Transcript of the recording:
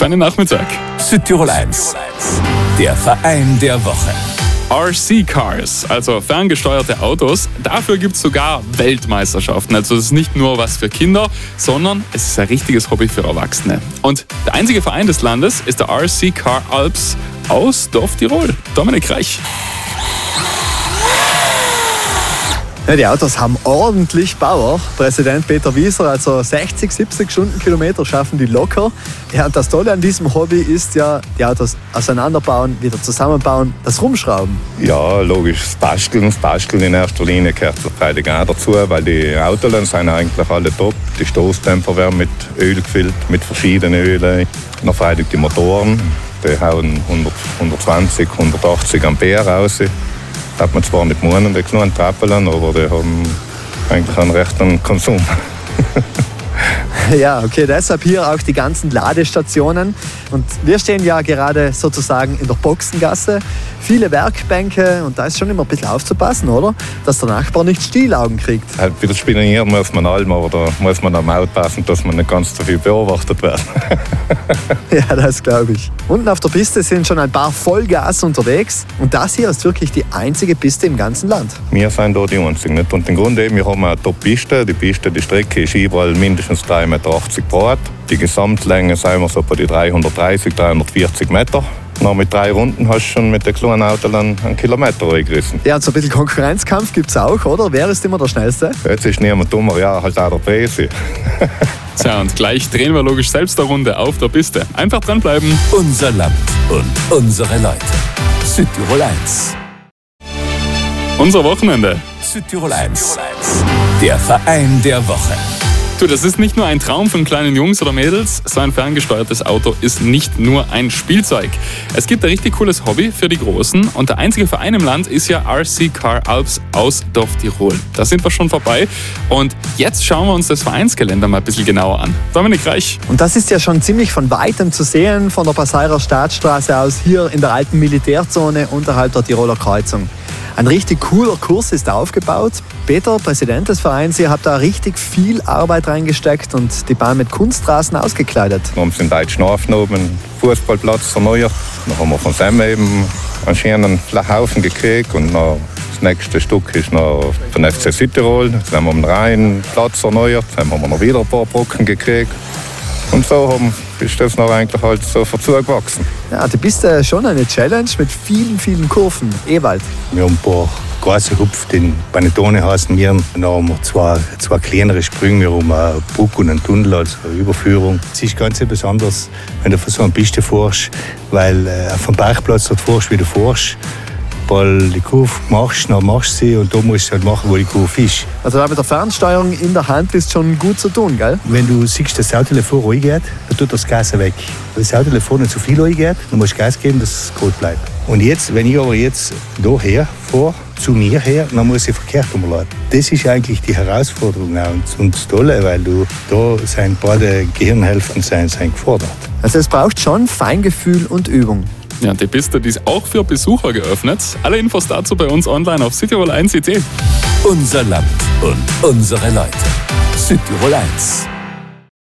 Feinen Nachmittag. Südtirol 1, der Verein der Woche. RC Cars, also ferngesteuerte Autos, dafür gibt es sogar Weltmeisterschaften. Also es ist nicht nur was für Kinder, sondern es ist ein richtiges Hobby für Erwachsene. Und der einzige Verein des Landes ist der RC Car Alps aus Dorf Tirol. Dominik Reich. Ja, die Autos haben ordentlich Power. Präsident Peter Wieser, also 60, 70 Stundenkilometer schaffen die locker. Ja, und das Tolle an diesem Hobby ist ja, die Autos auseinanderbauen, wieder zusammenbauen, das Rumschrauben. Ja, logisch, das Basteln in erster Linie gehört freilich auch dazu, weil die Autos sind eigentlich alle top. Die Stoßdämpfer werden mit Öl gefüllt, mit verschiedenen Ölen. Noch freilich die Motoren, die hauen 120, 180 Ampere raus. Hat man zwar nicht meinen, die kleinen Trappeln, aber die haben eigentlich einen rechten Konsum. Ja, okay, deshalb hier auch die ganzen Ladestationen. Und wir stehen ja gerade sozusagen in der Boxengasse. Viele Werkbänke und da ist schon immer ein bisschen aufzupassen, oder? Dass der Nachbar nicht Stielaugen kriegt. Halt wieder spionieren muss man allem, aber da muss man am aufpassen, dass man nicht ganz so viel beobachtet wird. Ja, das glaube ich. Unten auf der Piste sind schon ein paar Vollgas unterwegs. Und das hier ist wirklich die einzige Piste im ganzen Land. Wir sind da die einzigen. Nicht? Und im Grunde, wir haben eine Top-Piste. Die Strecke ist überall mindestens 3,80 Meter breit. Die Gesamtlänge sind wir so bei die 330, 340 Meter. Noch mit 3 Runden hast du schon mit den kleinen Autos einen Kilometer eingerissen. Ja, und so ein bisschen Konkurrenzkampf gibt es auch, oder? Wer ist immer der Schnellste? Jetzt ist niemand dummer, ja, halt auch der Besi. Tja, und gleich drehen wir logisch selbst eine Runde auf der Piste. Einfach dranbleiben. Unser Land und unsere Leute. Südtirol 1. Unser Wochenende. Südtirol 1, der Verein der Woche. Du, das ist nicht nur ein Traum von kleinen Jungs oder Mädels, so ein ferngesteuertes Auto ist nicht nur ein Spielzeug. Es gibt ein richtig cooles Hobby für die Großen und der einzige Verein im Land ist ja RC Car Alps aus Dorf Tirol. Da sind wir schon vorbei und jetzt schauen wir uns das Vereinsgelände mal ein bisschen genauer an. Dominik Reich. Und das ist ja schon ziemlich von Weitem zu sehen, von der Passairer Staatsstraße aus, hier in der alten Militärzone unterhalb der Tiroler Kreuzung. Ein richtig cooler Kurs ist aufgebaut. Peter, Präsident des Vereins, ihr habt da richtig viel Arbeit reingesteckt und die Bahn mit Kunstrasen ausgekleidet. Wir haben den deutschen Hafen oben einen Fußballplatz erneuert. Dann haben wir von Sam eben einen schönen Flachhaufen gekriegt und noch das nächste Stück ist noch von FC Südtirol. Jetzt haben wir den Rheinplatz erneuert, dann haben wir noch wieder ein paar Brocken gekriegt. Und so ist das noch eigentlich halt so gewachsen. Ja, die Piste ist schon eine Challenge mit vielen, vielen Kurven. Ewald. Wir haben ein paar große Hupf, den Panettone heißen wir. Dann haben wir zwei kleinere Sprünge. Wir haben eine Brücke und einen Tunnel, also eine Überführung. Es ist ganz besonders, wenn du von so einer Piste fährst, weil vom Parkplatz dort fährst, wie du fährst. Weil die Kurve machst, dann machst du sie und da musst du halt machen, wo die Kurve ist. Also da mit der Fernsteuerung in der Hand ist schon gut zu tun, gell? Wenn du siehst, dass das Auto davor reingeht, dann tut das Gas weg. Wenn das Auto davor nicht zu viel reingeht, dann musst du Gas geben, dass es gut bleibt. Und jetzt, wenn ich aber jetzt hierher fahre, zu mir her, dann muss ich verkehrt umladen. Das ist eigentlich die Herausforderung auch und das Tolle, weil da sind beide Gehirnhälften sind gefordert. Also es braucht schon Feingefühl und Übung. Ja, die Piste die ist auch für Besucher geöffnet. Alle Infos dazu bei uns online auf Südtirol 1.at. Unser Land und unsere Leute. Südtirol 1.